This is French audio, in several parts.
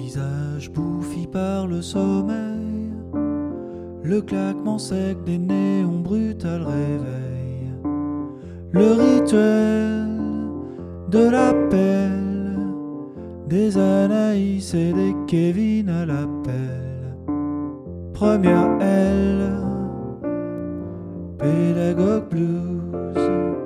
visage bouffi par le sommeil, le claquement sec des néons brutal réveil, le rituel de l'appel des Anaïs et des Kevin à l'appel. Première L, pédagogue blues.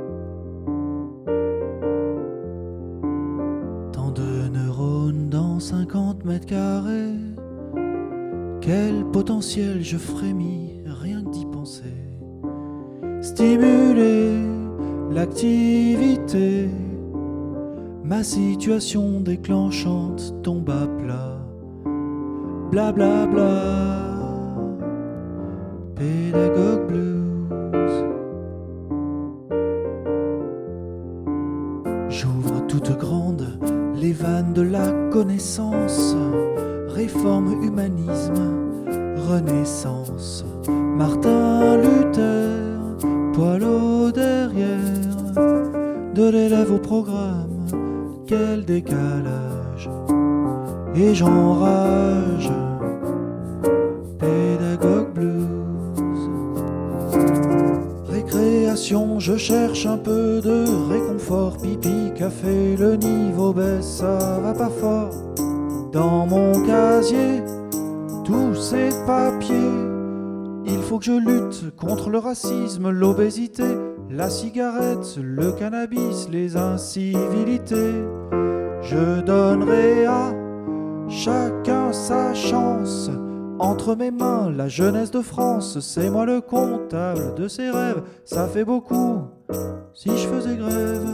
Tant de neurones dans 50 mètres carrés, quel potentiel je frémis rien que d'y penser. Stimuler l'activité, ma situation déclenchante tombe à plat. Bla bla bla, pédagogue blues. J'ouvre toute grande les vannes de la connaissance, réforme, humanisme, renaissance. Martin Luther, poil au derrière, de l'élève au programme, quel décalage. Et j'enrage, pédagogue blues. Récréation, je cherche un peu de réconfort, pipi, café, le niveau baisse, ça va pas fort. Dans mon casier, tous ces papiers, il faut que je lutte contre le racisme, l'obésité, la cigarette, le cannabis, les incivilités. Je donnerai à chacun sa chance. Entre mes mains, la jeunesse de France, c'est moi le comptable de ses rêves. Ça fait beaucoup si je faisais grève.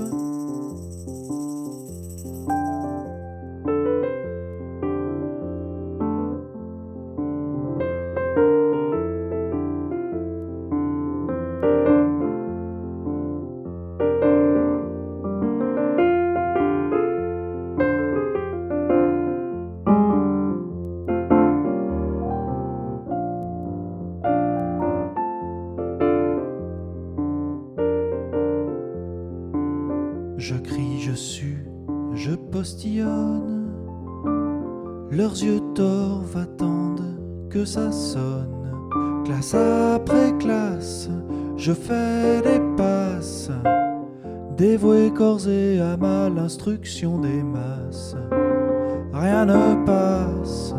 Je crie, je sue, je postillonne. Leurs yeux torts attendent que ça sonne. Classe après classe, je fais des passes, dévoué corps et âme à l'instruction des masses. Rien ne passe,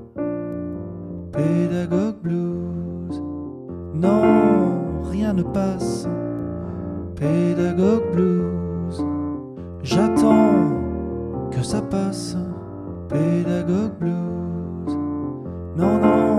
pédagogue blues. Non, rien ne passe, pédagogue blues. J'attends que ça passe, pédagogue blues. Non, non.